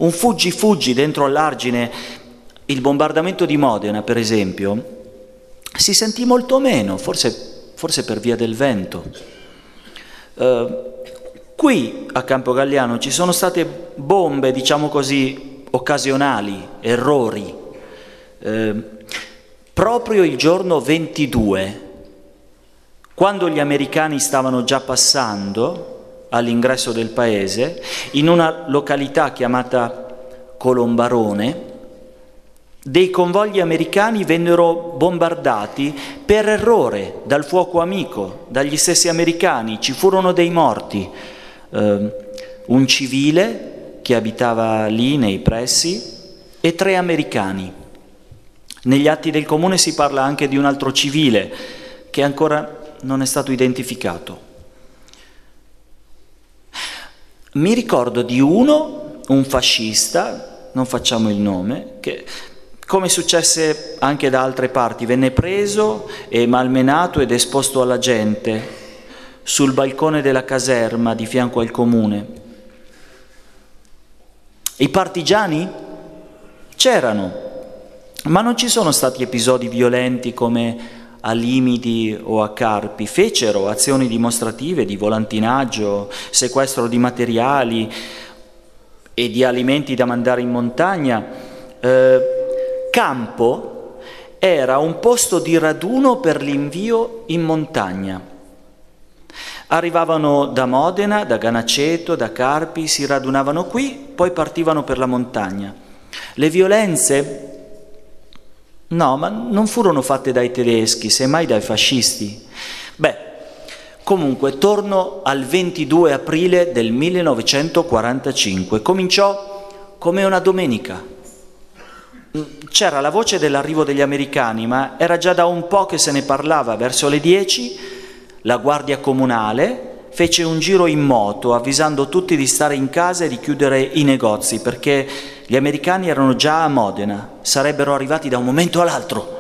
Un fuggi dentro all'argine, il bombardamento di Modena per esempio, si sentì molto meno, forse per via del vento. Qui a Campo Galliano ci sono state bombe, diciamo così, occasionali, errori. Proprio il giorno 22, quando gli americani stavano già passando all'ingresso del paese, in una località chiamata Colombarone, dei convogli americani vennero bombardati per errore dal fuoco amico, dagli stessi americani. Ci furono dei morti, un civile che abitava lì nei pressi e 3 americani. Negli atti del comune si parla anche di un altro civile che ancora non è stato identificato. Mi ricordo di un fascista, non facciamo il nome, che, come successe anche da altre parti, venne preso e malmenato ed esposto alla gente sul balcone della caserma di fianco al comune. I partigiani c'erano, ma non ci sono stati episodi violenti come a Limiti o a Carpi. Fecero azioni dimostrative di volantinaggio, sequestro di materiali e di alimenti da mandare in montagna. Campo era un posto di raduno per l'invio in montagna. Arrivavano da Modena, da Ganaceto, da Carpi, si radunavano qui, poi partivano per la montagna. Le violenze, no, ma non furono fatte dai tedeschi, semmai dai fascisti. Comunque, torno al 22 aprile del 1945. Cominciò come una domenica. C'era la voce dell'arrivo degli americani, ma era già da un po' che se ne parlava. Verso le 10 la guardia comunale fece un giro in moto avvisando tutti di stare in casa e di chiudere i negozi perché gli americani erano già a Modena, sarebbero arrivati da un momento all'altro.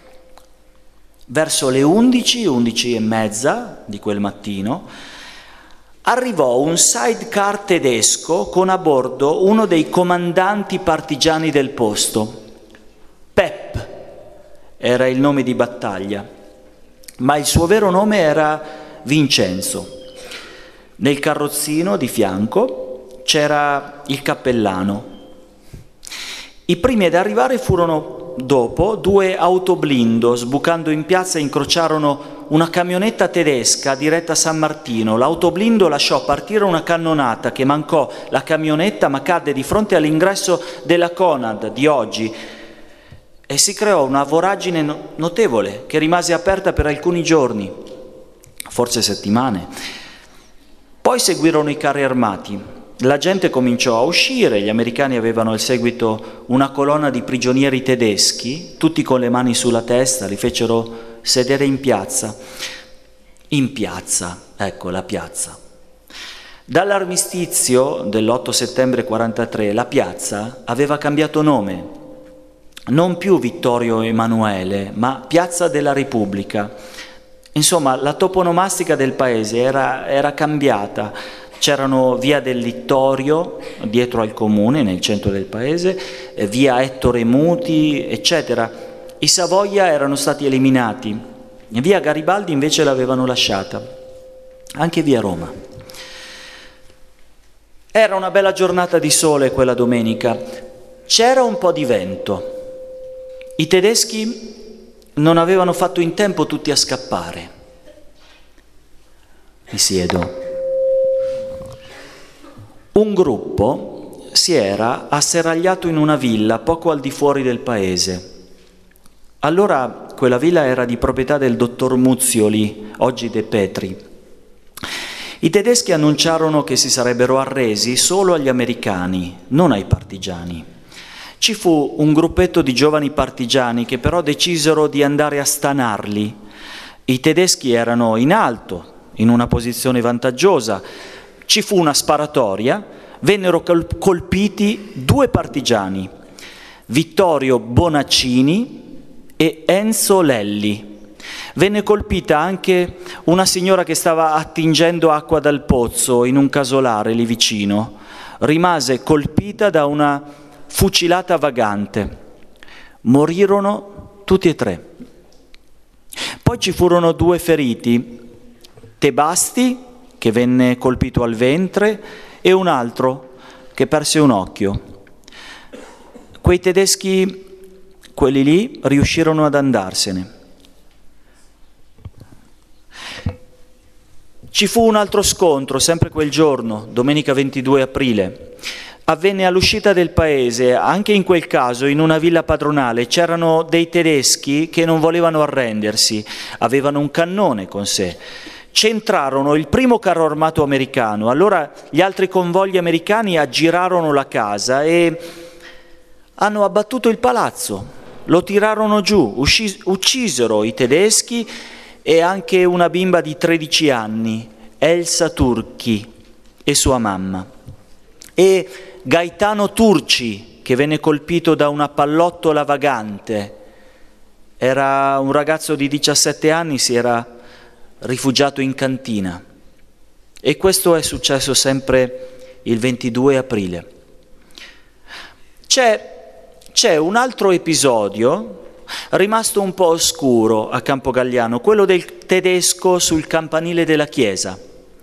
Verso le 11 e mezza di quel mattino arrivò un sidecar tedesco con a bordo uno dei comandanti partigiani del posto. Pep era il nome di battaglia, ma il suo vero nome era Vincenzo. Nel carrozzino di fianco c'era il cappellano. I primi ad arrivare furono dopo 2 autoblindo. Sbucando in piazza incrociarono una camionetta tedesca diretta a San Martino. L'autoblindo lasciò partire una cannonata che mancò la camionetta ma cadde di fronte all'ingresso della Conad di oggi e si creò una voragine notevole che rimase aperta per alcuni giorni, forse settimane. Poi seguirono i carri armati. La gente cominciò a uscire, gli americani avevano al seguito una colonna di prigionieri tedeschi, tutti con le mani sulla testa, li fecero sedere in piazza. In piazza, ecco la piazza. Dall'armistizio dell'8 settembre 43 la piazza aveva cambiato nome, non più Vittorio Emanuele, ma Piazza della Repubblica. Insomma, la toponomastica del paese era cambiata. C'erano via del Littorio, dietro al comune, nel centro del paese, via Ettore Muti, eccetera. I Savoia erano stati eliminati, via Garibaldi invece l'avevano lasciata, anche via Roma. Era una bella giornata di sole quella domenica, c'era un po' di vento. I tedeschi non avevano fatto in tempo tutti a scappare. Mi siedo. Un gruppo si era asserragliato in una villa poco al di fuori del paese. Allora quella villa era di proprietà del dottor Muzioli, oggi De Petri. I tedeschi annunciarono che si sarebbero arresi solo agli americani, non ai partigiani. Ci fu un gruppetto di giovani partigiani che però decisero di andare a stanarli. I tedeschi erano in alto, in una posizione vantaggiosa. Ci fu una sparatoria, vennero colpiti 2 partigiani, Vittorio Bonaccini e Enzo Lelli. Venne colpita anche una signora che stava attingendo acqua dal pozzo in un casolare lì vicino, rimase colpita da una fucilata vagante. Morirono tutti e 3. Poi ci furono 2 feriti, Tebasti, che venne colpito al ventre, e un altro che perse un occhio. Quei tedeschi, quelli lì, riuscirono ad andarsene. Ci fu un altro scontro, sempre quel giorno, domenica 22 aprile. Avvenne all'uscita del paese, anche in quel caso in una villa padronale. C'erano dei tedeschi che non volevano arrendersi, avevano un cannone con sé. Centrarono il primo carro armato americano, allora gli altri convogli americani aggirarono la casa e hanno abbattuto il palazzo, lo tirarono giù, uccisero i tedeschi e anche una bimba di 13 anni, Elsa Turchi, e sua mamma. E Gaetano Turci, che venne colpito da una pallottola vagante. Era un ragazzo di 17 anni, si era rifugiato in cantina. E questo è successo sempre il 22 aprile. C'è un altro episodio rimasto un po' oscuro a Campogalliano, quello del tedesco sul campanile della chiesa.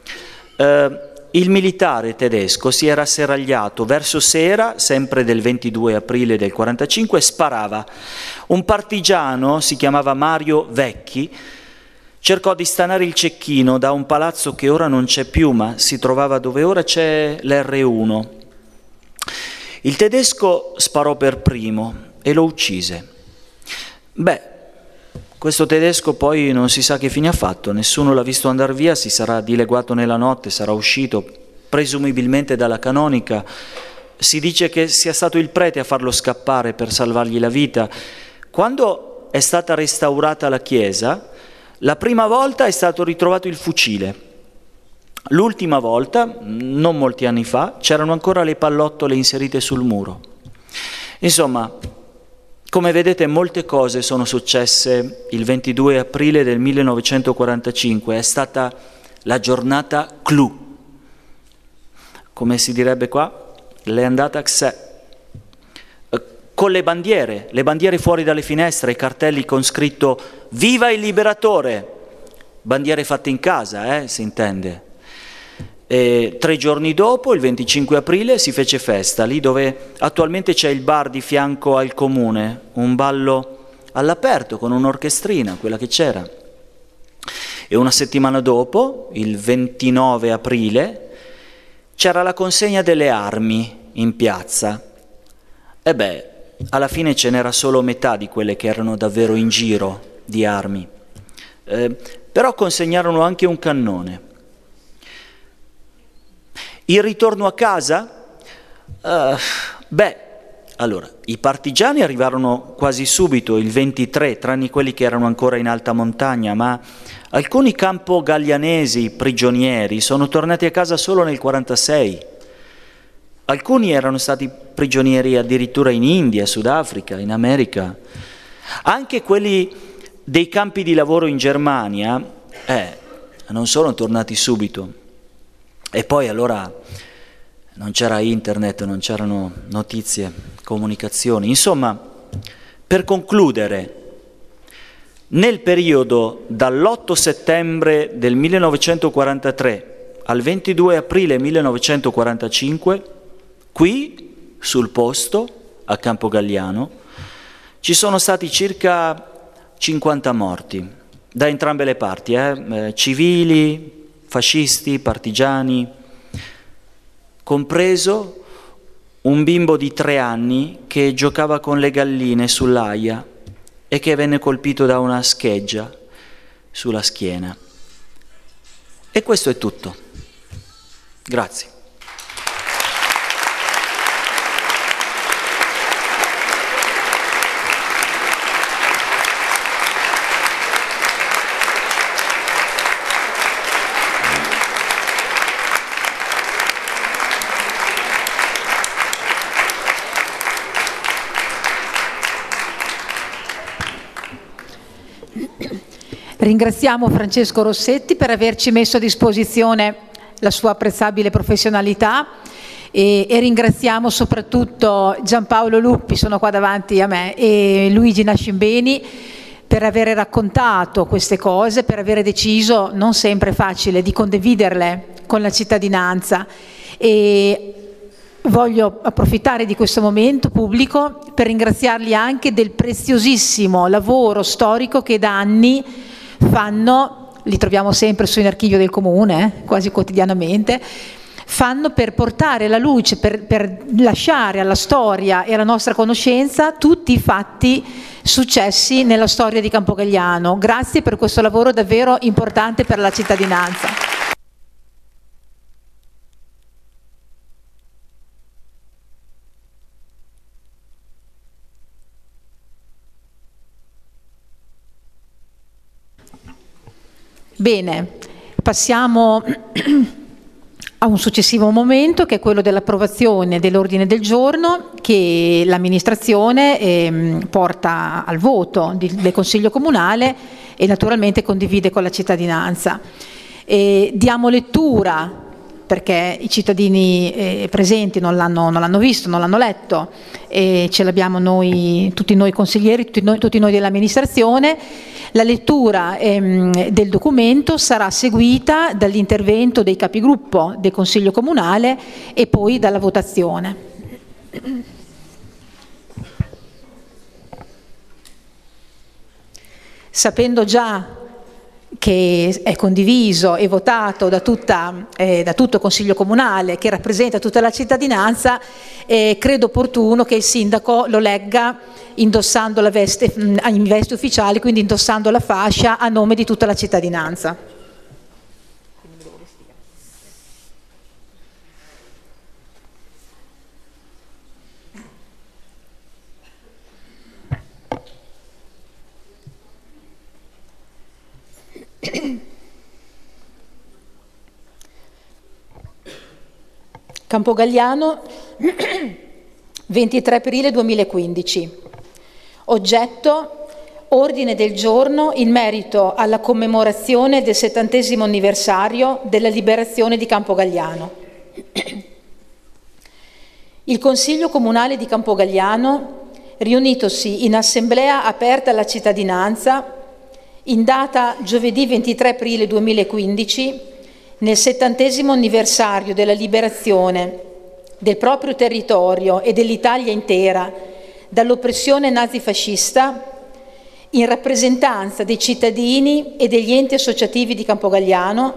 Il militare tedesco si era serragliato verso sera, sempre del 22 aprile del 45, sparava. Un partigiano, si chiamava Mario Vecchi, cercò di stanare il cecchino da un palazzo che ora non c'è più, ma si trovava dove ora c'è l'R1. Il tedesco sparò per primo e lo uccise. Questo tedesco poi non si sa che fine ha fatto, nessuno l'ha visto andare via, si sarà dileguato nella notte, sarà uscito presumibilmente dalla canonica. Si dice che sia stato il prete a farlo scappare per salvargli la vita. Quando è stata restaurata la chiesa, la prima volta è stato ritrovato il fucile. L'ultima volta, non molti anni fa, c'erano ancora le pallottole inserite sul muro. Insomma, come vedete, molte cose sono successe il 22 aprile del 1945, è stata la giornata clou. Come si direbbe qua? L'è andata xè. Con le bandiere fuori dalle finestre, i cartelli con scritto «Viva il liberatore!», bandiere fatte in casa, si intende. E 3 giorni dopo, il 25 aprile, si fece festa, lì dove attualmente c'è il bar di fianco al comune, un ballo all'aperto con un'orchestrina, quella che c'era. E una settimana dopo, il 29 aprile, c'era la consegna delle armi in piazza. Alla fine ce n'era solo metà di quelle che erano davvero in giro di armi. Però consegnarono anche un cannone. Il ritorno a casa? Allora, i partigiani arrivarono quasi subito, il 23, tranne quelli che erano ancora in alta montagna, ma alcuni campogallianesi prigionieri sono tornati a casa solo nel 46. Alcuni erano stati prigionieri addirittura in India, Sudafrica, in America. Anche quelli dei campi di lavoro in Germania non sono tornati subito. E poi allora non c'era internet, non c'erano notizie, comunicazioni. Insomma, per concludere, nel periodo dall'8 settembre del 1943 al 22 aprile 1945, qui sul posto, a Campogalliano, ci sono stati circa 50 morti, da entrambe le parti, civili, fascisti, partigiani, compreso un bimbo di 3 anni che giocava con le galline sull'aia e che venne colpito da una scheggia sulla schiena. E questo è tutto. Grazie. Ringraziamo Francesco Rossetti per averci messo a disposizione la sua apprezzabile professionalità e ringraziamo soprattutto Giampaolo Luppi, sono qua davanti a me, e Luigi Nascimbeni per aver raccontato queste cose, per aver deciso, non sempre facile, di condividerle con la cittadinanza. E voglio approfittare di questo momento pubblico per ringraziarli anche del preziosissimo lavoro storico che da anni fanno, li troviamo sempre su in archivio del comune, quasi quotidianamente, fanno per portare alla luce, per lasciare alla storia e alla nostra conoscenza tutti i fatti successi nella storia di Campogalliano. Grazie per questo lavoro davvero importante per la cittadinanza. Bene, passiamo a un successivo momento, che è quello dell'approvazione dell'ordine del giorno che l'amministrazione porta al voto del Consiglio Comunale e naturalmente condivide con la cittadinanza. Diamo lettura, perché i cittadini presenti non l'hanno visto, non l'hanno letto, e ce l'abbiamo noi, tutti noi consiglieri, tutti noi dell'amministrazione. La lettura del documento sarà seguita dall'intervento dei capigruppo del Consiglio Comunale e poi dalla votazione. Sapendo già che è condiviso e votato da tutto il Consiglio Comunale, che rappresenta tutta la cittadinanza, credo opportuno che il Sindaco lo legga indossando la veste, in veste ufficiali, quindi indossando la fascia a nome di tutta la cittadinanza. Campogalliano, 23 aprile 2015. Oggetto: ordine del giorno in merito alla commemorazione del 70° anniversario della liberazione di Campogalliano. Il Consiglio Comunale di Campogalliano, riunitosi in assemblea aperta alla cittadinanza in data giovedì 23 aprile 2015, nel 70° anniversario della liberazione del proprio territorio e dell'Italia intera dall'oppressione nazifascista, in rappresentanza dei cittadini e degli enti associativi di Campogalliano,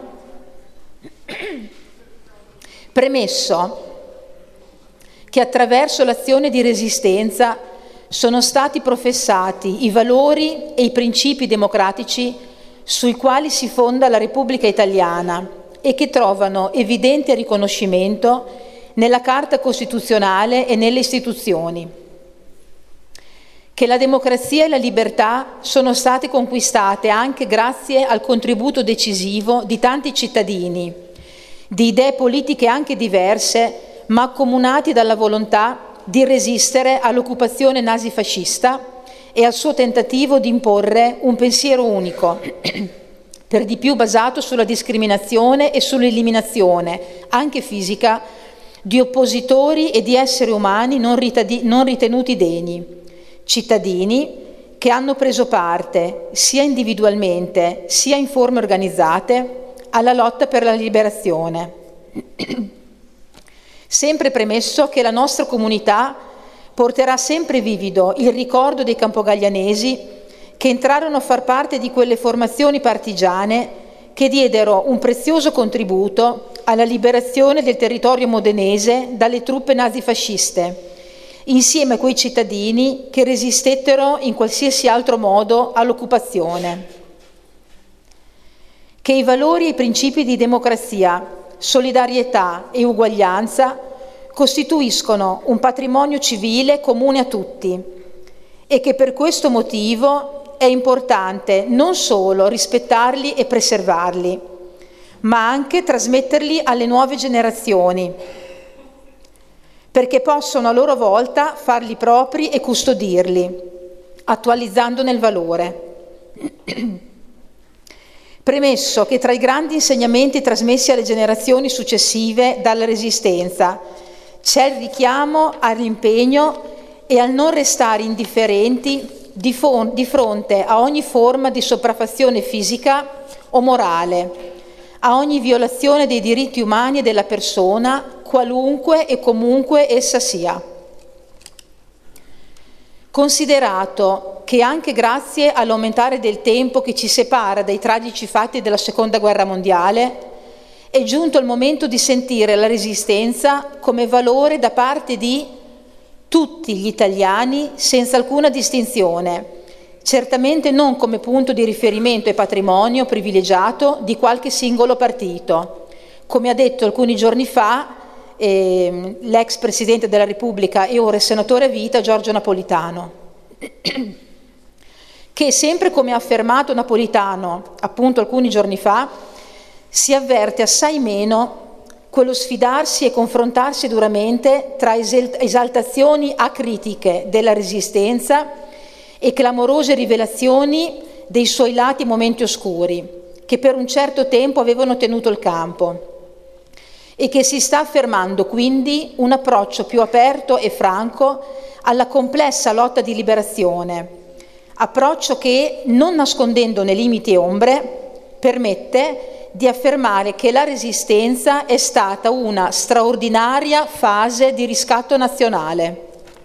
premesso che attraverso l'azione di resistenza sono stati professati i valori e i principi democratici sui quali si fonda la Repubblica Italiana e che trovano evidente riconoscimento nella Carta Costituzionale e nelle istituzioni, che la democrazia e la libertà sono state conquistate anche grazie al contributo decisivo di tanti cittadini, di idee politiche anche diverse, ma accomunati dalla volontà di resistere all'occupazione nazifascista e al suo tentativo di imporre un pensiero unico, per di più basato sulla discriminazione e sull'eliminazione, anche fisica, di oppositori e di esseri umani non ritenuti degni, cittadini che hanno preso parte, sia individualmente sia in forme organizzate, alla lotta per la liberazione. Sempre premesso che la nostra comunità porterà sempre vivido il ricordo dei campogallianesi che entrarono a far parte di quelle formazioni partigiane che diedero un prezioso contributo alla liberazione del territorio modenese dalle truppe nazifasciste, insieme a quei cittadini che resistettero in qualsiasi altro modo all'occupazione. Che i valori e i principi di democrazia, solidarietà e uguaglianza costituiscono un patrimonio civile comune a tutti e che per questo motivo è importante non solo rispettarli e preservarli, ma anche trasmetterli alle nuove generazioni, perché possono a loro volta farli propri e custodirli, attualizzandone il valore. Premesso che tra i grandi insegnamenti trasmessi alle generazioni successive dalla Resistenza c'è il richiamo all'impegno e al non restare indifferenti di fronte a ogni forma di sopraffazione fisica o morale, a ogni violazione dei diritti umani e della persona, qualunque e comunque essa sia. Considerato che anche grazie all'aumentare del tempo che ci separa dai tragici fatti della Seconda Guerra Mondiale, è giunto il momento di sentire la Resistenza come valore da parte di tutti gli italiani senza alcuna distinzione, certamente non come punto di riferimento e patrimonio privilegiato di qualche singolo partito, come ha detto alcuni giorni fa l'ex Presidente della Repubblica e ora senatore a vita Giorgio Napolitano, che sempre come ha affermato Napolitano appunto alcuni giorni fa, si avverte assai meno quello sfidarsi e confrontarsi duramente tra esaltazioni acritiche della Resistenza e clamorose rivelazioni dei suoi lati e momenti oscuri, che per un certo tempo avevano tenuto il campo, e che si sta affermando quindi un approccio più aperto e franco alla complessa lotta di liberazione, approccio che, non nascondendo né limiti e ombre, permette di affermare che la Resistenza è stata una straordinaria fase di riscatto nazionale.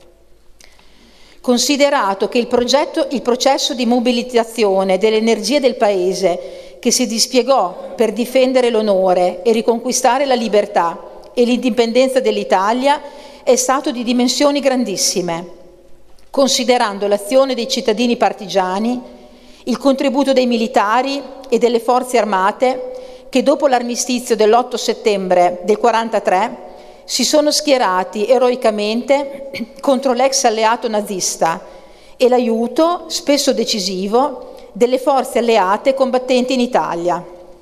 Considerato che il processo di mobilitazione delle energie del Paese che si dispiegò per difendere l'onore e riconquistare la libertà e l'indipendenza dell'Italia è stato di dimensioni grandissime, considerando l'azione dei cittadini partigiani, il contributo dei militari e delle forze armate che dopo l'armistizio dell'8 settembre del 1943 si sono schierati eroicamente contro l'ex alleato nazista e l'aiuto, spesso decisivo, delle forze alleate combattenti in Italia,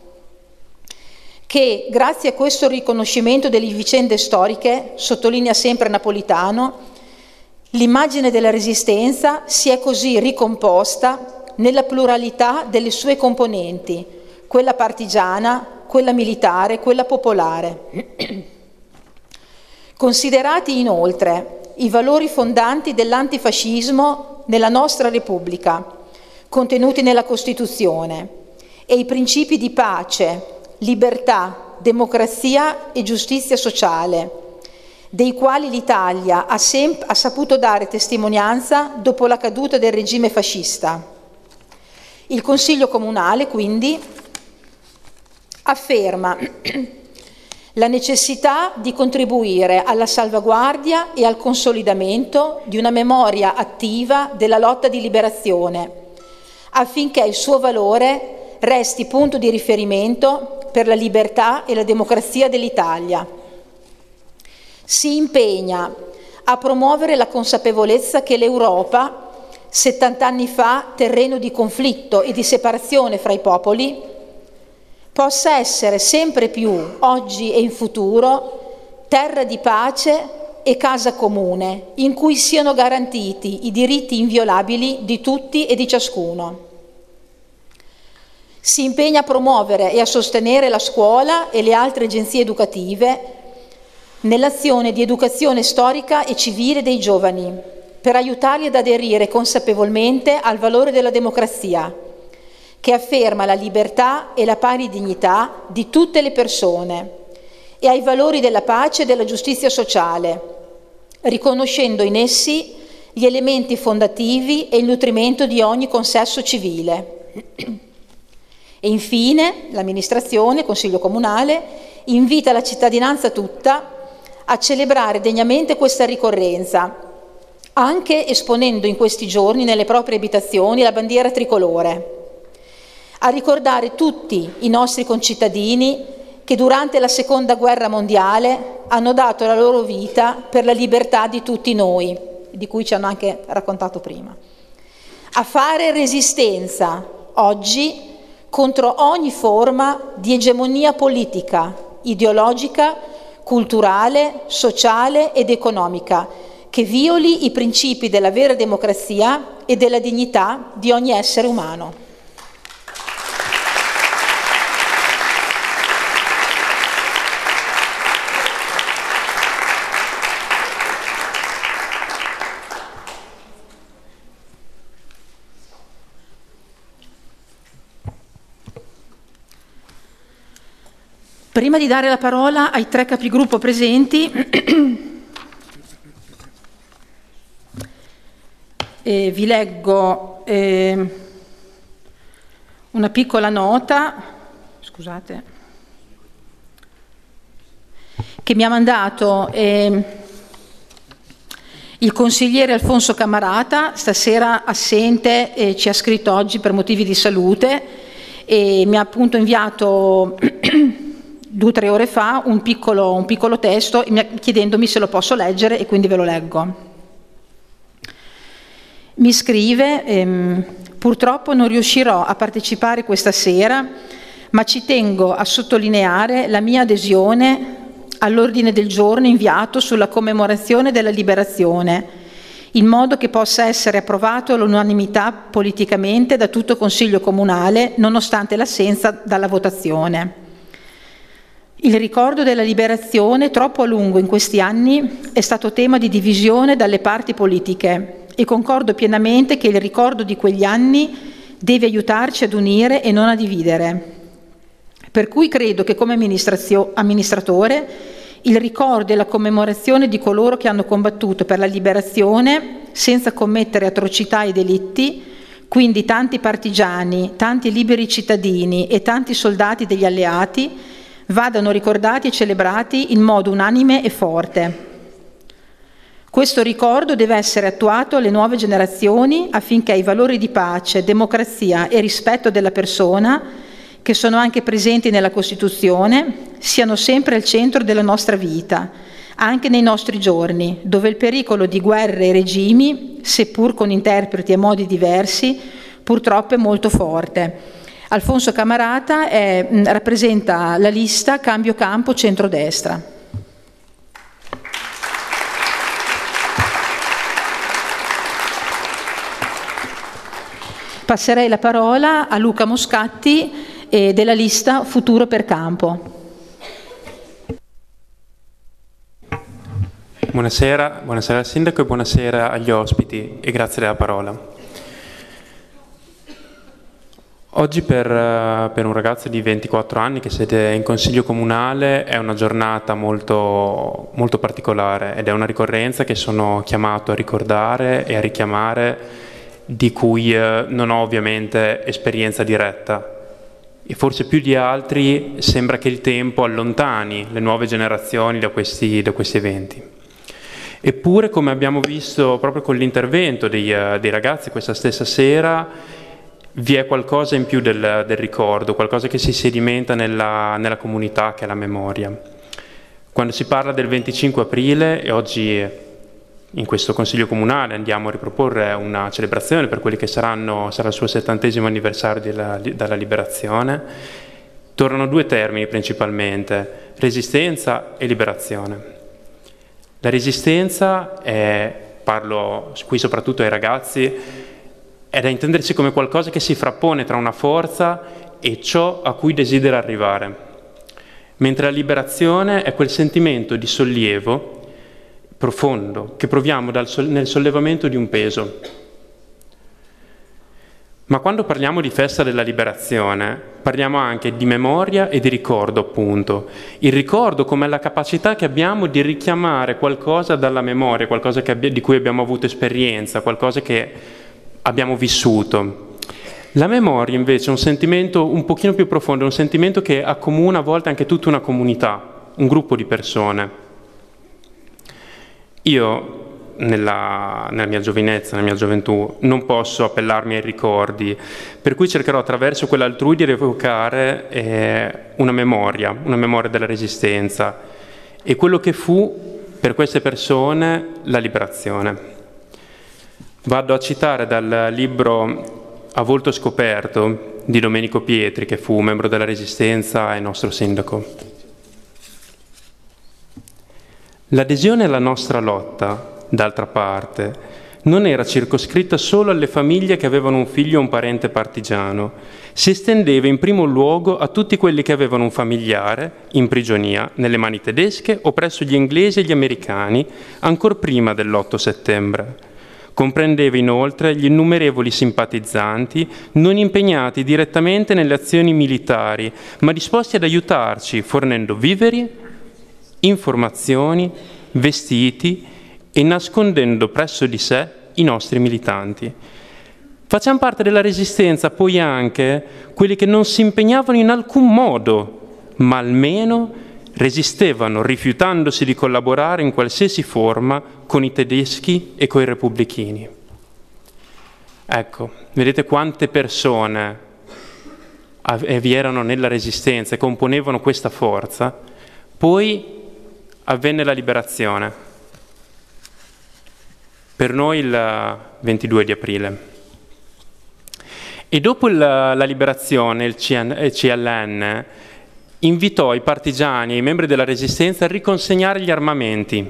che grazie a questo riconoscimento delle vicende storiche, sottolinea sempre Napolitano, l'immagine della Resistenza si è così ricomposta nella pluralità delle sue componenti, quella partigiana, quella militare, quella popolare. Considerati inoltre i valori fondanti dell'antifascismo nella nostra Repubblica, contenuti nella Costituzione, e i principi di pace, libertà, democrazia e giustizia sociale, dei quali l'Italia ha saputo dare testimonianza dopo la caduta del regime fascista. Il Consiglio Comunale, quindi, afferma la necessità di contribuire alla salvaguardia e al consolidamento di una memoria attiva della lotta di liberazione, affinché il suo valore resti punto di riferimento per la libertà e la democrazia dell'Italia. Si impegna a promuovere la consapevolezza che l'Europa, 70 anni fa terreno di conflitto e di separazione fra i popoli, possa essere sempre più, oggi e in futuro, terra di pace e casa comune, in cui siano garantiti i diritti inviolabili di tutti e di ciascuno. Si impegna a promuovere e a sostenere la scuola e le altre agenzie educative nell'azione di educazione storica e civile dei giovani, per aiutarli ad aderire consapevolmente al valore della democrazia, che afferma la libertà e la pari dignità di tutte le persone, e ai valori della pace e della giustizia sociale, riconoscendo in essi gli elementi fondativi e il nutrimento di ogni consesso civile. E infine l'amministrazione, il Consiglio Comunale, invita la cittadinanza tutta a celebrare degnamente questa ricorrenza, anche esponendo in questi giorni nelle proprie abitazioni la bandiera tricolore, a ricordare tutti i nostri concittadini che durante la Seconda Guerra Mondiale hanno dato la loro vita per la libertà di tutti noi, di cui ci hanno anche raccontato prima. A fare resistenza oggi contro ogni forma di egemonia politica, ideologica, culturale, sociale ed economica che violi i principi della vera democrazia e della dignità di ogni essere umano. Prima di dare la parola ai 3 capigruppo presenti, vi leggo una piccola nota, scusate, che mi ha mandato il consigliere Alfonso Camarata, stasera assente, ci ha scritto oggi per motivi di salute, e mi ha appunto inviato 2 o 3 ore fa un piccolo testo chiedendomi se lo posso leggere, e quindi ve lo leggo. Mi scrive: purtroppo non riuscirò a partecipare questa sera, ma ci tengo a sottolineare la mia adesione all'ordine del giorno inviato sulla commemorazione della Liberazione, in modo che possa essere approvato all'unanimità politicamente da tutto Consiglio Comunale, nonostante l'assenza dalla votazione. Il ricordo della Liberazione, troppo a lungo in questi anni, è stato tema di divisione dalle parti politiche, e concordo pienamente che il ricordo di quegli anni deve aiutarci ad unire e non a dividere. Per cui credo che come amministratore il ricordo e la commemorazione di coloro che hanno combattuto per la liberazione senza commettere atrocità e delitti, quindi tanti partigiani, tanti liberi cittadini e tanti soldati degli alleati, vadano ricordati e celebrati in modo unanime e forte. Questo ricordo deve essere attuato alle nuove generazioni affinché i valori di pace, democrazia e rispetto della persona, che sono anche presenti nella Costituzione, siano sempre al centro della nostra vita, anche nei nostri giorni, dove il pericolo di guerre e regimi, seppur con interpreti e modi diversi, purtroppo è molto forte. Alfonso Camarata rappresenta la lista Cambio Campo Centrodestra. Passerei la parola a Luca Moscatti della lista Futuro per Campo. Buonasera al Sindaco e buonasera agli ospiti, e grazie della parola. Oggi per un ragazzo di 24 anni che siede in Consiglio Comunale è una giornata molto, molto particolare, ed è una ricorrenza che sono chiamato a ricordare e a richiamare, di cui non ho ovviamente esperienza diretta. E forse più di altri sembra che il tempo allontani le nuove generazioni da questi eventi. Eppure, come abbiamo visto proprio con l'intervento dei ragazzi questa stessa sera, vi è qualcosa in più del ricordo, qualcosa che si sedimenta nella comunità, che è la memoria. Quando si parla del 25 aprile, e oggi in questo Consiglio Comunale andiamo a riproporre una celebrazione per quelli che sarà il suo 70° anniversario dalla Liberazione, tornano 2 termini principalmente: resistenza e liberazione. La resistenza parlo qui soprattutto ai ragazzi, è da intendersi come qualcosa che si frappone tra una forza e ciò a cui desidera arrivare, mentre la liberazione è quel sentimento di sollievo profondo che proviamo nel sollevamento di un peso. Ma quando parliamo di festa della liberazione, parliamo anche di memoria e di ricordo, appunto. Il ricordo come la capacità che abbiamo di richiamare qualcosa dalla memoria, qualcosa di cui abbiamo avuto esperienza, qualcosa che abbiamo vissuto. La memoria invece è un sentimento un pochino più profondo, un sentimento che accomuna a volte anche tutta una comunità, un gruppo di persone. Io nella mia giovinezza, nella mia gioventù, non posso appellarmi ai ricordi, per cui cercherò attraverso quell'altrui di rievocare una memoria della Resistenza e quello che fu per queste persone la liberazione. Vado a citare dal libro A volto scoperto di Domenico Pietri, che fu membro della Resistenza e nostro sindaco. L'adesione alla nostra lotta, d'altra parte, non era circoscritta solo alle famiglie che avevano un figlio o un parente partigiano, si estendeva in primo luogo a tutti quelli che avevano un familiare in prigionia nelle mani tedesche o presso gli inglesi e gli americani, ancor prima dell'8 settembre. Comprendeva inoltre gli innumerevoli simpatizzanti non impegnati direttamente nelle azioni militari, ma disposti ad aiutarci fornendo viveri, informazioni, vestiti e nascondendo presso di sé i nostri militanti. Facciamo parte della Resistenza poi anche quelli che non si impegnavano in alcun modo, ma almeno resistevano rifiutandosi di collaborare in qualsiasi forma con i tedeschi e con i repubblichini. Ecco, vedete quante persone vi erano nella Resistenza e componevano questa forza. Poi avvenne la liberazione, per noi il 22 di aprile. E dopo la liberazione il CLN invitò i partigiani e i membri della Resistenza a riconsegnare gli armamenti.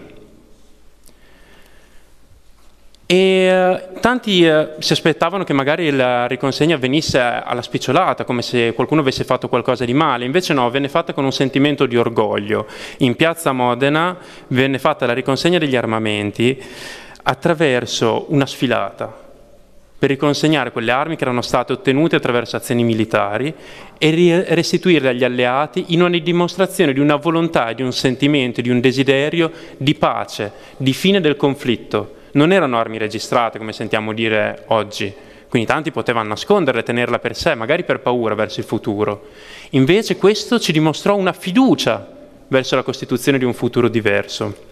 E tanti si aspettavano che magari la riconsegna avvenisse alla spicciolata, come se qualcuno avesse fatto qualcosa di male. Invece no, venne fatta con un sentimento di orgoglio. In piazza Modena venne fatta la riconsegna degli armamenti attraverso una sfilata, per riconsegnare quelle armi che erano state ottenute attraverso azioni militari e restituirle agli alleati in una dimostrazione di una volontà, di un sentimento, di un desiderio di pace, di fine del conflitto. Non erano armi registrate, come sentiamo dire oggi, quindi tanti potevano nasconderle, tenerla per sé, magari per paura verso il futuro. Invece questo ci dimostrò una fiducia verso la costituzione di un futuro diverso.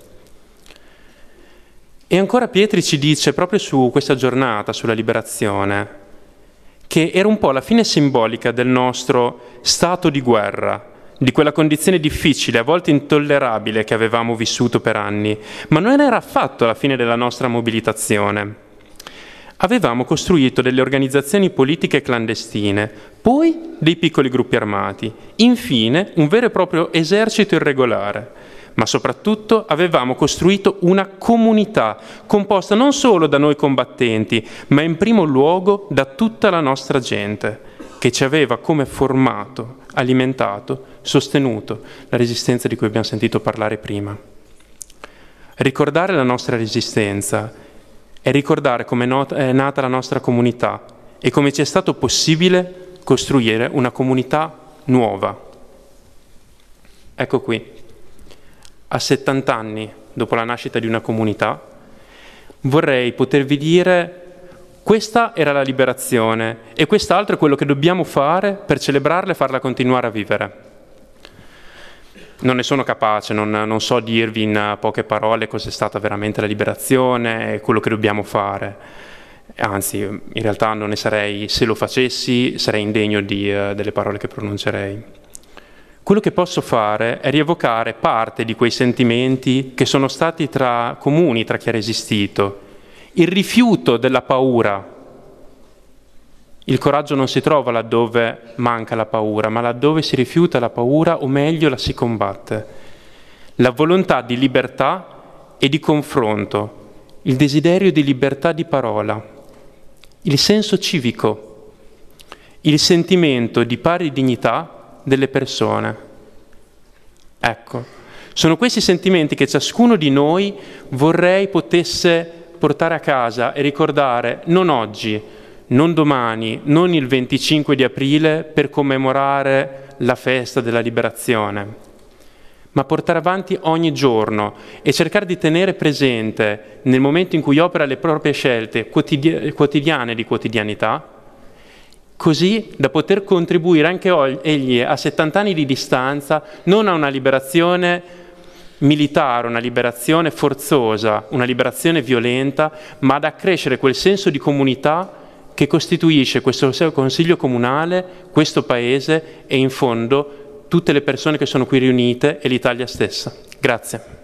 E ancora Pietri ci dice, proprio su questa giornata, sulla liberazione, che era un po' la fine simbolica del nostro stato di guerra, di quella condizione difficile, a volte intollerabile, che avevamo vissuto per anni, ma non era affatto la fine della nostra mobilitazione. Avevamo costruito delle organizzazioni politiche clandestine, poi dei piccoli gruppi armati, infine un vero e proprio esercito irregolare. Ma soprattutto avevamo costruito una comunità composta non solo da noi combattenti, ma in primo luogo da tutta la nostra gente, che ci aveva come formato, alimentato, sostenuto la resistenza di cui abbiamo sentito parlare prima. Ricordare la nostra resistenza è ricordare come è nata la nostra comunità e come ci è stato possibile costruire una comunità nuova. Ecco qui. A 70 anni dopo la nascita di una comunità, vorrei potervi dire: questa era la liberazione e quest'altro è quello che dobbiamo fare per celebrarla e farla continuare a vivere. Non ne sono capace, non so dirvi in poche parole cos'è stata veramente la liberazione e quello che dobbiamo fare. Anzi, in realtà non ne sarei, se lo facessi, sarei indegno delle parole che pronuncerei. Quello che posso fare è rievocare parte di quei sentimenti che sono stati comuni tra chi ha resistito. Il rifiuto della paura. Il coraggio non si trova laddove manca la paura, ma laddove si rifiuta la paura, o meglio la si combatte. La volontà di libertà e di confronto, il desiderio di libertà di parola, il senso civico, il sentimento di pari dignità delle persone. Ecco, sono questi sentimenti che ciascuno di noi vorrei potesse portare a casa e ricordare non oggi, non domani, non il 25 di aprile per commemorare la festa della liberazione, ma portare avanti ogni giorno e cercare di tenere presente nel momento in cui opera le proprie scelte quotidiane di quotidianità, così da poter contribuire anche egli a 70 anni di distanza non a una liberazione militare, una liberazione forzosa, una liberazione violenta, ma ad accrescere quel senso di comunità che costituisce questo Consiglio Comunale, questo Paese e in fondo tutte le persone che sono qui riunite e l'Italia stessa. Grazie.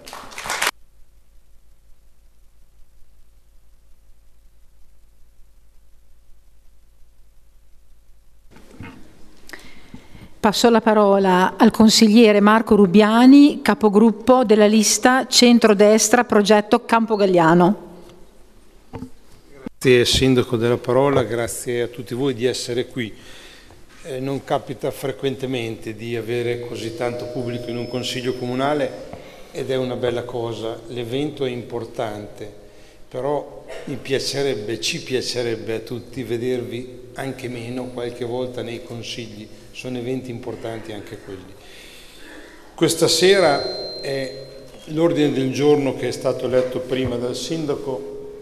Passo la parola al consigliere Marco Rubiani, capogruppo della lista Centrodestra Progetto Campogalliano. Grazie Sindaco della parola, grazie a tutti voi di essere qui. Non capita frequentemente di avere così tanto pubblico in un consiglio comunale ed è una bella cosa. L'evento è importante però ci piacerebbe a tutti vedervi anche meno qualche volta nei consigli, sono eventi importanti anche quelli. Questa sera è l'ordine del giorno che è stato letto prima dal Sindaco,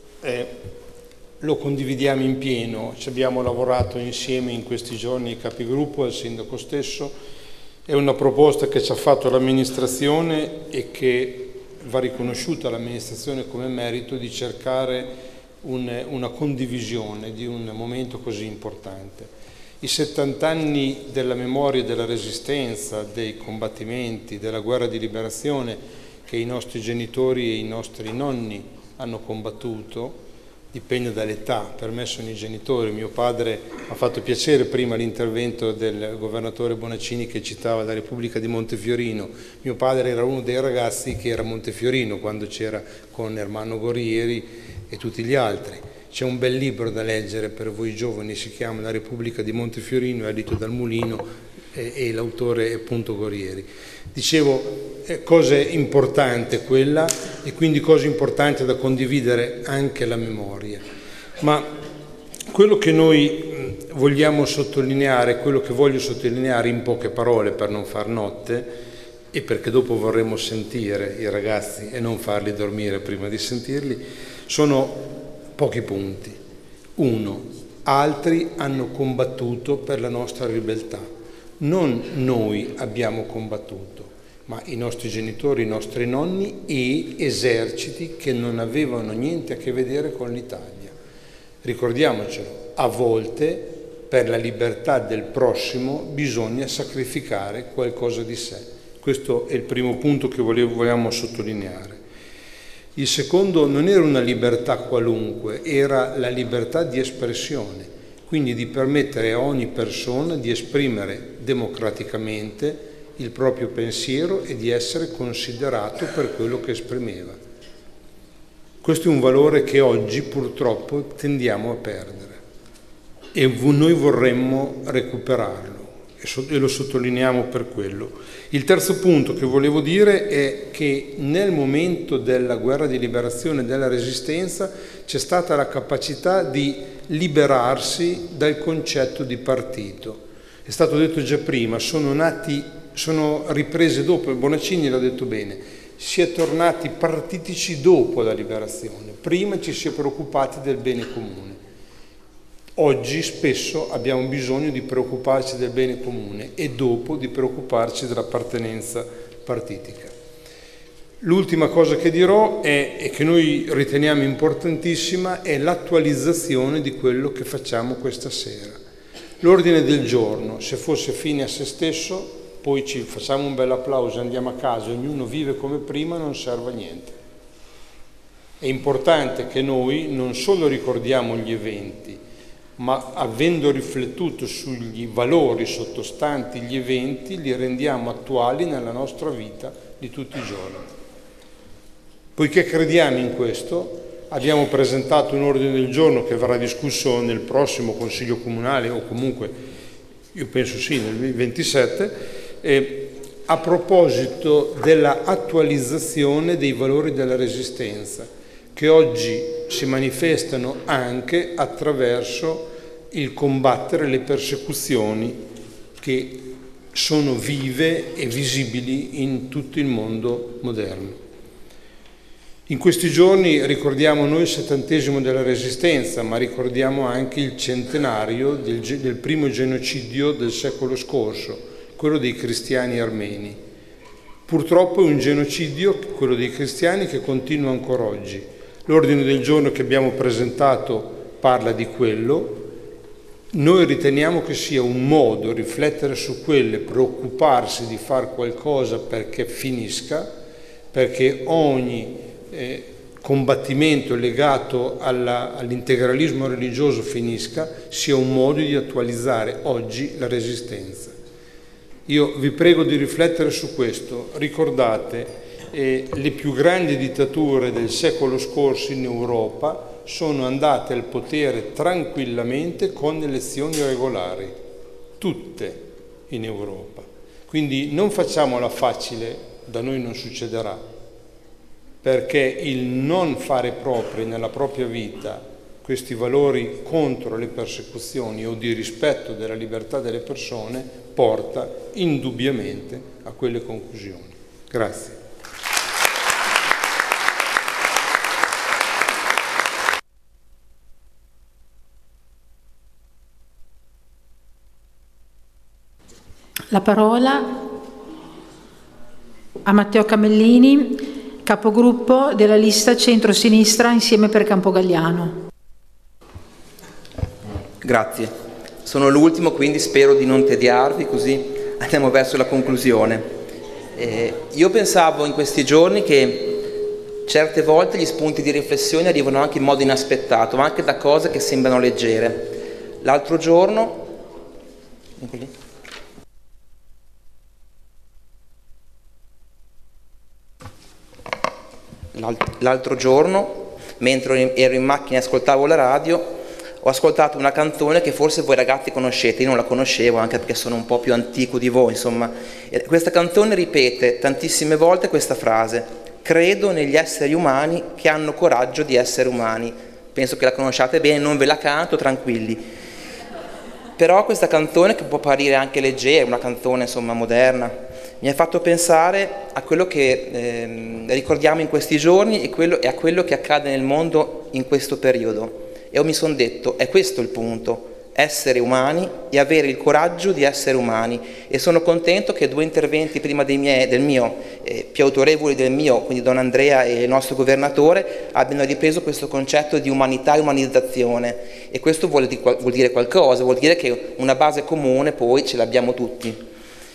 lo condividiamo in pieno, ci abbiamo lavorato insieme in questi giorni ai capigruppo, al Sindaco stesso, è una proposta che ci ha fatto l'amministrazione e che va riconosciuta all'amministrazione come merito di cercare una condivisione di un momento così importante. I 70 anni della memoria e della resistenza, dei combattimenti, della guerra di liberazione che i nostri genitori e i nostri nonni hanno combattuto, dipende dall'età, per me sono i genitori. Mio padre, ha fatto piacere prima l'intervento del governatore Bonaccini che citava la Repubblica di Montefiorino. Mio padre era uno dei ragazzi che era a Montefiorino quando c'era con Ermanno Gorieri e tutti gli altri. C'è un bel libro da leggere per voi giovani, si chiama La Repubblica di Montefiorino, è edito dal Mulino e l'autore è Punto Gorieri. Dicevo, cosa importante quella e quindi cosa importante da condividere anche la memoria. Ma quello che noi vogliamo sottolineare, quello che voglio sottolineare in poche parole per non far notte e perché dopo vorremmo sentire i ragazzi e non farli dormire prima di sentirli, sono pochi punti. 1. Altri hanno combattuto per la nostra ribeltà. Non noi abbiamo combattuto, ma i nostri genitori, i nostri nonni e eserciti che non avevano niente a che vedere con l'Italia. Ricordiamocelo, a volte per la libertà del prossimo bisogna sacrificare qualcosa di sé. Questo è il primo punto che volevamo sottolineare. Il secondo non era una libertà qualunque, era la libertà di espressione, quindi di permettere a ogni persona di esprimere democraticamente il proprio pensiero e di essere considerato per quello che esprimeva. Questo è un valore che oggi purtroppo tendiamo a perdere e noi vorremmo recuperarlo e lo sottolineiamo per quello. Il terzo punto che volevo dire è che nel momento della guerra di liberazione e della resistenza c'è stata la capacità di liberarsi dal concetto di partito. È stato detto già prima, sono riprese dopo, Bonaccini l'ha detto bene, si è tornati partitici dopo la liberazione, prima ci si è preoccupati del bene comune. Oggi spesso abbiamo bisogno di preoccuparci del bene comune e dopo di preoccuparci dell'appartenenza partitica. L'ultima cosa che dirò e che noi riteniamo importantissima è l'attualizzazione di quello che facciamo questa sera. L'ordine del giorno, se fosse fine a se stesso, poi ci facciamo un bel applauso e andiamo a casa, ognuno vive come prima, non serve a niente. È importante che noi non solo ricordiamo gli eventi, ma avendo riflettuto sugli valori sottostanti gli eventi, li rendiamo attuali nella nostra vita di tutti i giorni. Poiché crediamo in questo, abbiamo presentato un ordine del giorno che verrà discusso nel prossimo Consiglio Comunale o comunque, io penso sì, nel 27, a proposito della attualizzazione dei valori della resistenza, che oggi si manifestano anche attraverso il combattere le persecuzioni che sono vive e visibili in tutto il mondo moderno. In questi giorni ricordiamo noi il 70° della Resistenza, ma ricordiamo anche il centenario del primo genocidio del secolo scorso, quello dei cristiani armeni. Purtroppo è un genocidio, quello dei cristiani, che continua ancora oggi. L'ordine del giorno che abbiamo presentato parla di quello. Noi riteniamo che sia un modo riflettere su quello, preoccuparsi di fare qualcosa perché finisca, perché ogni combattimento legato all'integralismo religioso finisca, sia un modo di attualizzare oggi la resistenza. Io vi prego di riflettere su questo. Ricordate, le più grandi dittature del secolo scorso in Europa sono andate al potere tranquillamente con elezioni regolari, tutte in Europa. Quindi non facciamola facile, da noi non succederà, perché il non fare propri nella propria vita questi valori contro le persecuzioni o di rispetto della libertà delle persone porta indubbiamente a quelle conclusioni. Grazie. La parola a Matteo Camellini, capogruppo della lista centro-sinistra Insieme per Campogalliano. Grazie. Sono l'ultimo, quindi spero di non tediarvi, così andiamo verso la conclusione. Io pensavo in questi giorni che certe volte gli spunti di riflessione arrivano anche in modo inaspettato, anche da cose che sembrano leggere. L'altro giorno... L'altro giorno, mentre ero in macchina e ascoltavo la radio, ho ascoltato una canzone che forse voi ragazzi conoscete, io non la conoscevo anche perché sono un po' più antico di voi, insomma. E questa canzone ripete tantissime volte questa frase: credo negli esseri umani che hanno coraggio di essere umani. Penso che la conosciate bene, non ve la canto, tranquilli. Però questa canzone, che può apparire anche leggera, una canzone insomma moderna, mi ha fatto pensare a quello che ricordiamo in questi giorni e a quello che accade nel mondo in questo periodo. E mi sono detto, è questo il punto, essere umani e avere il coraggio di essere umani. E sono contento che 2 interventi prima del mio, più autorevoli del mio, quindi Don Andrea e il nostro governatore, abbiano ripreso questo concetto di umanità e umanizzazione. E questo vuol dire qualcosa, vuol dire che una base comune poi ce l'abbiamo tutti.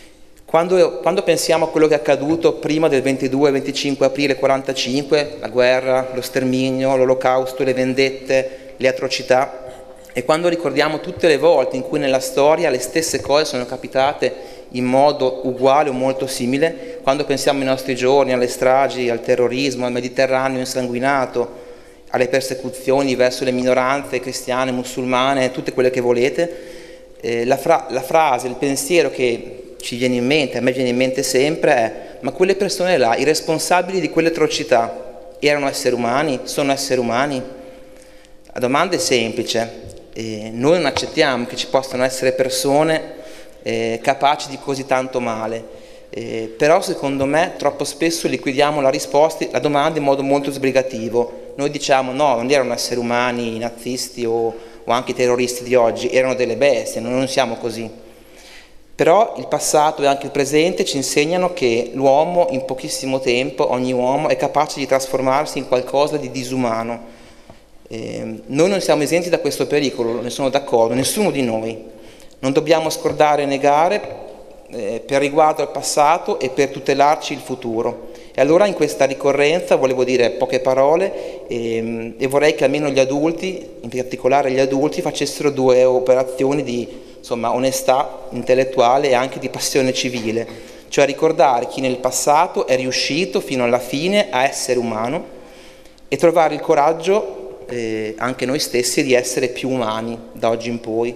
Quando pensiamo a quello che è accaduto prima del 22-25 aprile 45, la guerra, lo sterminio, l'olocausto, le vendette, le atrocità, e quando ricordiamo tutte le volte in cui nella storia le stesse cose sono capitate in modo uguale o molto simile, quando pensiamo ai nostri giorni, alle stragi, al terrorismo, al Mediterraneo insanguinato, alle persecuzioni verso le minoranze cristiane, musulmane, tutte quelle che volete, la frase, il pensiero che ci viene in mente, a me viene in mente sempre, è: ma quelle persone là, i responsabili di quelle atrocità, erano esseri umani? Sono esseri umani? La domanda è semplice. Noi non accettiamo che ci possano essere persone capaci di così tanto male, però secondo me troppo spesso liquidiamo la domanda in modo molto sbrigativo. Noi diciamo no, non erano esseri umani i nazisti o anche i terroristi di oggi, erano delle bestie, noi non siamo così. Però il passato e anche il presente ci insegnano che l'uomo in pochissimo tempo, ogni uomo, è capace di trasformarsi in qualcosa di disumano. Noi non siamo esenti da questo pericolo, ne sono d'accordo, nessuno di noi. Non dobbiamo scordare e negare per riguardo al passato e per tutelarci il futuro. E allora in questa ricorrenza volevo dire poche parole e vorrei che almeno gli adulti, in particolare gli adulti, facessero 2 operazioni di onestà intellettuale e anche di passione civile, cioè ricordare chi nel passato è riuscito fino alla fine a essere umano e trovare il coraggio anche noi stessi di essere più umani da oggi in poi.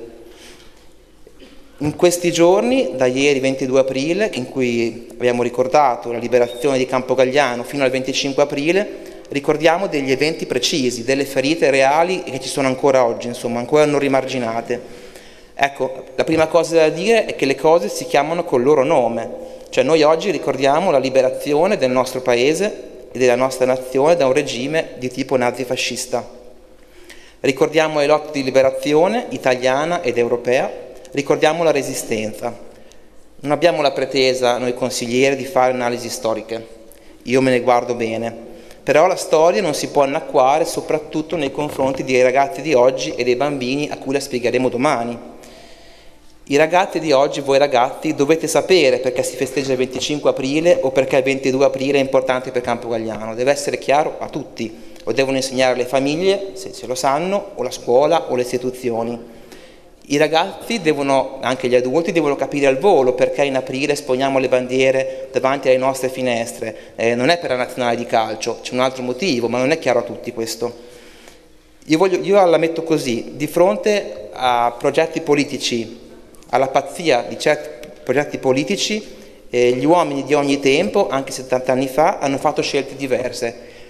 In questi giorni, da ieri 22 aprile, in cui abbiamo ricordato la liberazione di Campogalliano, fino al 25 aprile, ricordiamo degli eventi precisi, delle ferite reali che ci sono ancora oggi, ancora non rimarginate. Ecco, la prima cosa da dire è che le cose si chiamano col loro nome, cioè noi oggi ricordiamo la liberazione del nostro paese e della nostra nazione da un regime di tipo nazifascista. Ricordiamo le lotte di liberazione italiana ed europea, ricordiamo la resistenza. Non abbiamo la pretesa, noi consiglieri, di fare analisi storiche, io me ne guardo bene, però la storia non si può annacquare soprattutto nei confronti dei ragazzi di oggi e dei bambini a cui la spiegheremo domani. I ragazzi di oggi, voi ragazzi, dovete sapere perché si festeggia il 25 aprile o perché il 22 aprile è importante per Campogalliano. Deve essere chiaro a tutti, lo devono insegnare le famiglie, se lo sanno, o la scuola o le istituzioni. I ragazzi anche gli adulti, devono capire al volo perché in aprile esponiamo le bandiere davanti alle nostre finestre. Non è per la nazionale di calcio, c'è un altro motivo, ma non è chiaro a tutti questo. Io la metto così: di fronte a progetti politici, alla pazzia di certi progetti politici, gli uomini di ogni tempo, anche 70 anni fa, hanno fatto scelte diverse.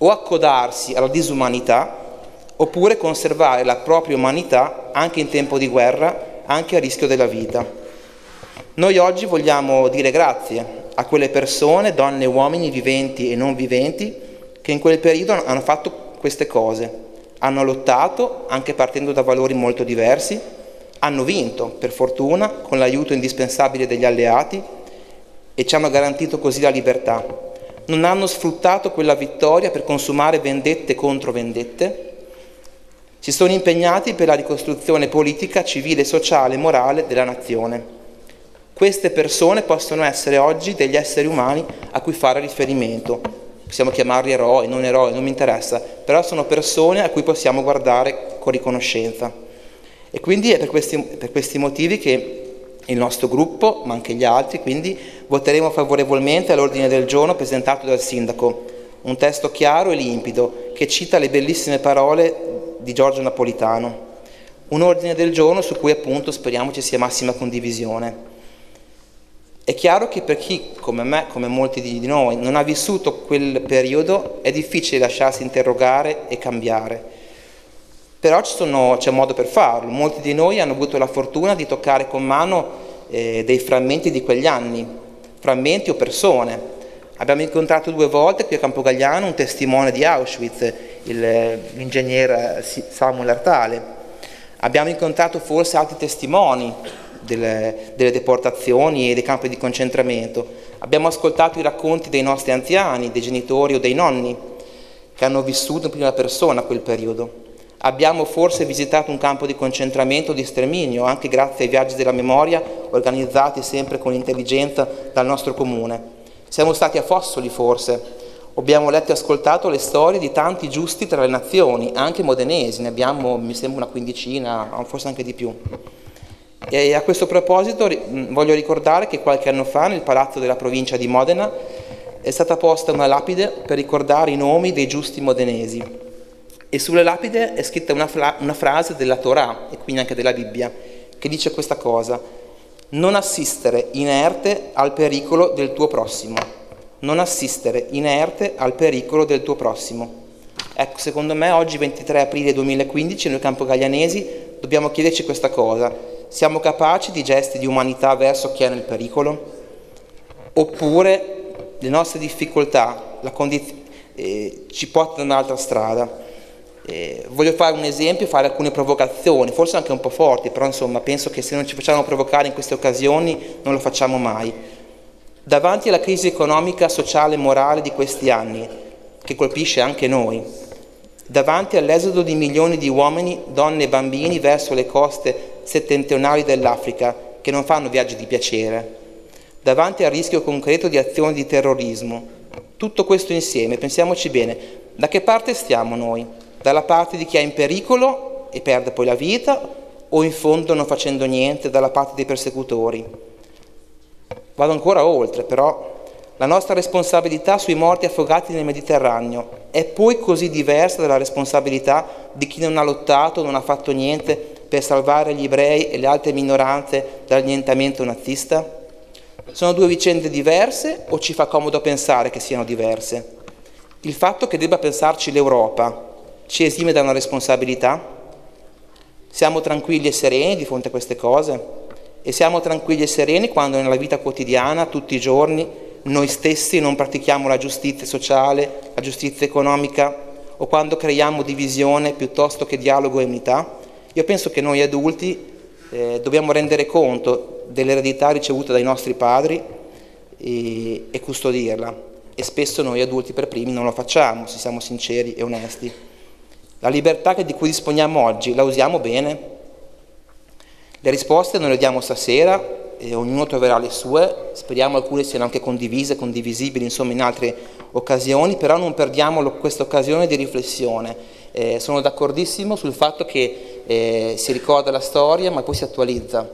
o accodarsi alla disumanità, oppure conservare la propria umanità anche in tempo di guerra, anche a rischio della vita. Noi oggi vogliamo dire grazie a quelle persone, donne e uomini viventi e non viventi, che in quel periodo hanno fatto queste cose. Hanno lottato, anche partendo da valori molto diversi, hanno vinto, per fortuna, con l'aiuto indispensabile degli alleati e ci hanno garantito così la libertà. Non hanno sfruttato quella vittoria per consumare vendette contro vendette. Si sono impegnati per la ricostruzione politica, civile, sociale e morale della nazione. Queste persone possono essere oggi degli esseri umani a cui fare riferimento. Possiamo chiamarli eroi, non mi interessa, però sono persone a cui possiamo guardare con riconoscenza. E quindi è per questi motivi che il nostro gruppo, ma anche gli altri, quindi voteremo favorevolmente all'ordine del giorno presentato dal Sindaco, un testo chiaro e limpido che cita le bellissime parole di Giorgio Napolitano, un ordine del giorno su cui appunto speriamo ci sia massima condivisione. È chiaro che per chi, come me, come molti di noi, non ha vissuto quel periodo, è difficile lasciarsi interrogare e cambiare. Però c'è modo per farlo. Molti di noi hanno avuto la fortuna di toccare con mano dei frammenti di quegli anni, frammenti o persone. Abbiamo incontrato 2 volte qui a Campogalliano un testimone di Auschwitz, l'ingegnere Samuel Artale. Abbiamo incontrato forse altri testimoni delle deportazioni e dei campi di concentramento. Abbiamo ascoltato i racconti dei nostri anziani, dei genitori o dei nonni che hanno vissuto in prima persona quel periodo. Abbiamo forse visitato un campo di concentramento o di sterminio, anche grazie ai viaggi della memoria organizzati sempre con intelligenza dal nostro comune. Siamo stati a Fossoli forse, abbiamo letto e ascoltato le storie di tanti giusti tra le nazioni, anche modenesi, ne abbiamo mi sembra una quindicina, forse anche di più. E a questo proposito voglio ricordare che qualche anno fa nel palazzo della provincia di Modena è stata posta una lapide per ricordare i nomi dei giusti modenesi e sulle lapide è scritta una frase della Torah e quindi anche della Bibbia che dice questa cosa: non assistere inerte al pericolo del tuo prossimo, non assistere inerte al pericolo del tuo prossimo. Ecco, secondo me oggi 23 aprile 2015 noi campogallianesi dobbiamo chiederci questa cosa: siamo capaci di gesti di umanità verso chi è nel pericolo? Oppure le nostre difficoltà ci portano da un'altra strada? Voglio fare un esempio, fare alcune provocazioni, forse anche un po' forti, però insomma penso che se non ci facciamo provocare in queste occasioni non lo facciamo mai. Davanti alla crisi economica, sociale e morale di questi anni, che colpisce anche noi, davanti all'esodo di milioni di uomini, donne e bambini verso le coste settentrionali dell'Africa che non fanno viaggi di piacere, davanti al rischio concreto di azioni di terrorismo, tutto questo insieme, pensiamoci bene, da che parte stiamo noi? Dalla parte di chi è in pericolo e perde poi la vita o in fondo non facendo niente dalla parte dei persecutori? Vado ancora oltre, però la nostra responsabilità sui morti affogati nel Mediterraneo è poi così diversa dalla responsabilità di chi non ha lottato, non ha fatto niente per salvare gli ebrei e le altre minoranze dall'annientamento nazista? Sono 2 vicende diverse o ci fa comodo pensare che siano diverse? Il fatto che debba pensarci l'Europa ci esime da una responsabilità? Siamo tranquilli e sereni di fronte a queste cose? E siamo tranquilli e sereni quando nella vita quotidiana, tutti i giorni, noi stessi non pratichiamo la giustizia sociale, la giustizia economica o quando creiamo divisione piuttosto che dialogo e unità? Io penso che noi adulti dobbiamo rendere conto dell'eredità ricevuta dai nostri padri e custodirla, e spesso noi adulti per primi non lo facciamo, se siamo sinceri e onesti. La libertà di cui disponiamo oggi la usiamo bene? Le risposte noi le diamo stasera e ognuno troverà le sue, speriamo alcune siano anche condivise, condivisibili insomma in altre occasioni, però non perdiamo questa occasione di riflessione. Sono d'accordissimo sul fatto che si ricorda la storia ma poi si attualizza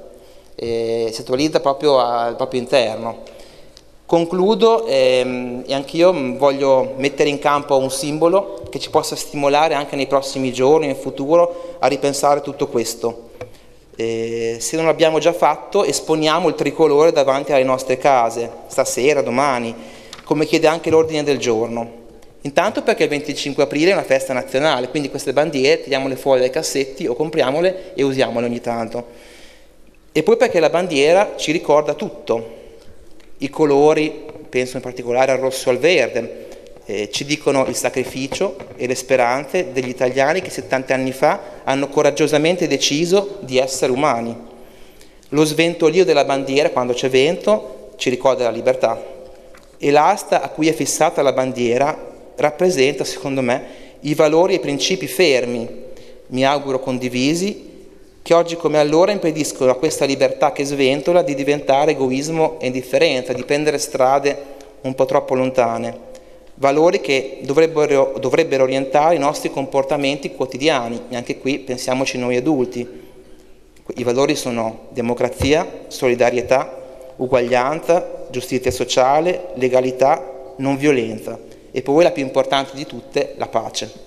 proprio al proprio interno. Concludo e anch'io voglio mettere in campo un simbolo che ci possa stimolare anche nei prossimi giorni, nel futuro, a ripensare tutto questo. Se non l'abbiamo già fatto, esponiamo il tricolore davanti alle nostre case, stasera, domani, come chiede anche l'ordine del giorno. Intanto perché il 25 aprile è una festa nazionale, quindi queste bandiere tiriamole fuori dai cassetti o compriamole e usiamole ogni tanto. E poi perché la bandiera ci ricorda tutto. I colori, penso in particolare al rosso e al verde, ci dicono il sacrificio e le speranze degli italiani che 70 anni fa hanno coraggiosamente deciso di essere umani. Lo sventolio della bandiera, quando c'è vento, ci ricorda la libertà. E l'asta a cui è fissata la bandiera rappresenta, secondo me, i valori e i principi fermi, mi auguro condivisi, che oggi come allora impediscono a questa libertà che sventola di diventare egoismo e indifferenza, di prendere strade un po' troppo lontane. Valori che dovrebbero orientare i nostri comportamenti quotidiani, e anche qui pensiamoci noi adulti. I valori sono democrazia, solidarietà, uguaglianza, giustizia sociale, legalità, non violenza e poi la più importante di tutte, la pace.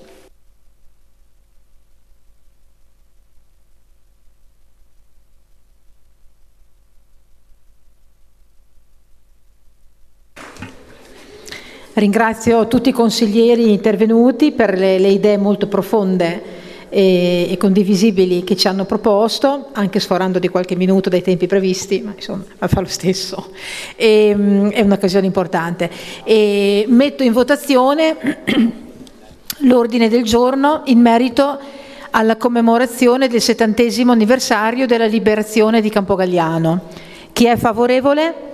Ringrazio tutti i consiglieri intervenuti per le idee molto profonde e condivisibili che ci hanno proposto, anche sforando di qualche minuto dai tempi previsti, ma insomma fa lo stesso. È un'occasione importante. E metto in votazione l'ordine del giorno in merito alla commemorazione del 70° anniversario della liberazione di Campogalliano. Chi è favorevole?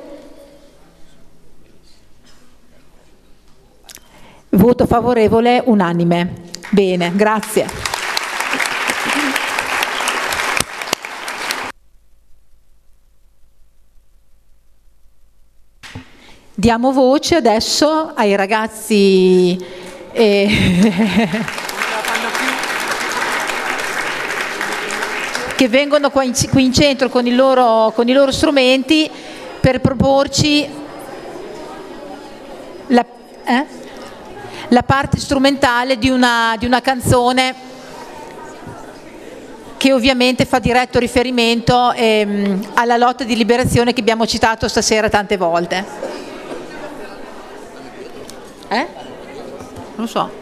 Voto favorevole unanime. Bene, grazie. Diamo voce adesso ai ragazzi che vengono qui in centro con i loro strumenti per proporci la parte strumentale di una canzone che ovviamente fa diretto riferimento alla lotta di liberazione che abbiamo citato stasera tante volte. Non lo so.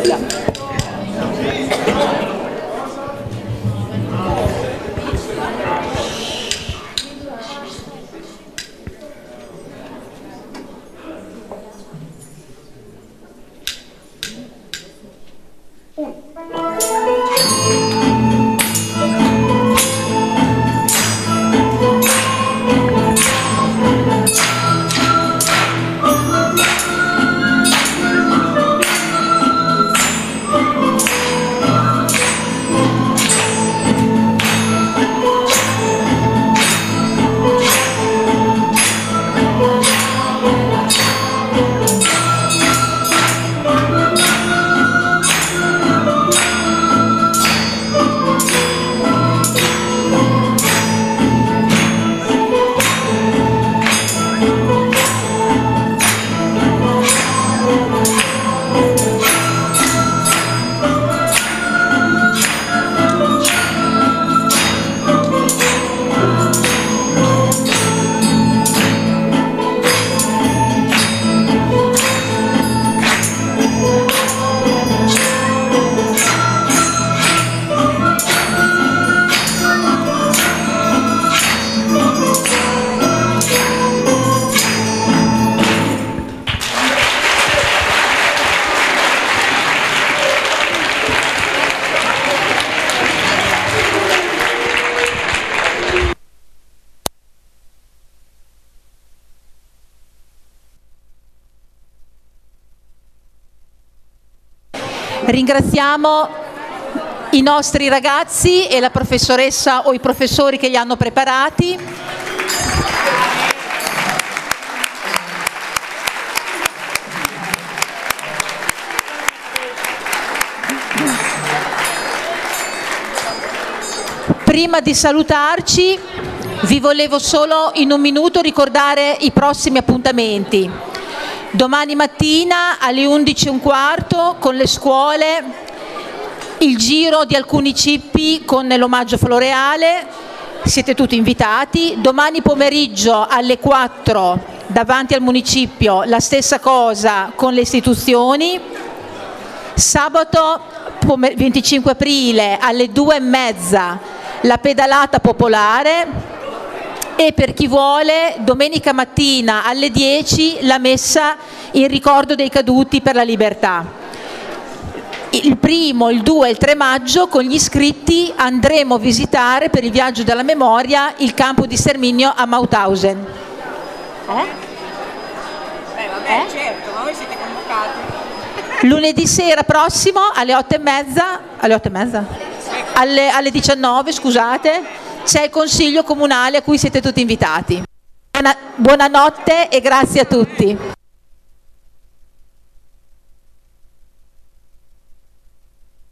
parola. Ringraziamo i nostri ragazzi e la professoressa o i professori che li hanno preparati. Prima di salutarci, vi volevo solo in un minuto ricordare i prossimi appuntamenti. Domani mattina alle 11:15 con le scuole il giro di alcuni cippi con l'omaggio floreale, siete tutti invitati. Domani pomeriggio alle 4 davanti al municipio la stessa cosa con le istituzioni. Sabato 25 aprile alle 2:30 la pedalata popolare. E per chi vuole, domenica mattina alle 10 la messa in ricordo dei caduti per la libertà. Il 1, il 2 e il 3 maggio con gli iscritti andremo a visitare per il viaggio della memoria il campo di sterminio a Mauthausen. Certo, ma voi siete convocati. Lunedì sera prossimo alle 8:30, alle 19, scusate, c'è il consiglio comunale a cui siete tutti invitati. Buonanotte e grazie a tutti.